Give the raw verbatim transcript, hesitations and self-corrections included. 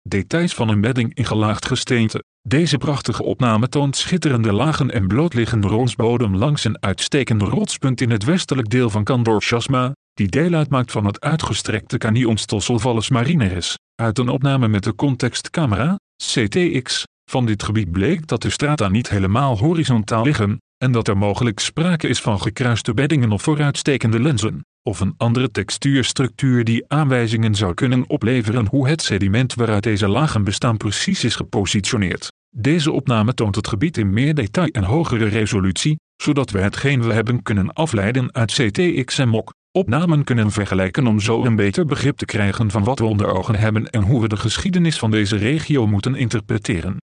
Details van een bedding in gelaagd gesteente. Deze prachtige opname toont schitterende lagen en blootliggende rotsbodem langs een uitstekende rotspunt in het westelijk deel van Candor Chasma, die deel uitmaakt van het uitgestrekte Canyon-stelsel Valles Marineris. Uit een opname met de contextcamera, C T X, van dit gebied bleek dat de strata niet helemaal horizontaal liggen, en dat er mogelijk sprake is van gekruiste beddingen of vooruitstekende lenzen, of een andere textuurstructuur die aanwijzingen zou kunnen opleveren hoe het sediment waaruit deze lagen bestaan precies is gepositioneerd. Deze opname toont het gebied in meer detail en hogere resolutie, zodat we hetgeen we hebben kunnen afleiden uit C T X en M O C-opnamen kunnen vergelijken om zo een beter begrip te krijgen van wat we onder ogen hebben en hoe we de geschiedenis van deze regio moeten interpreteren.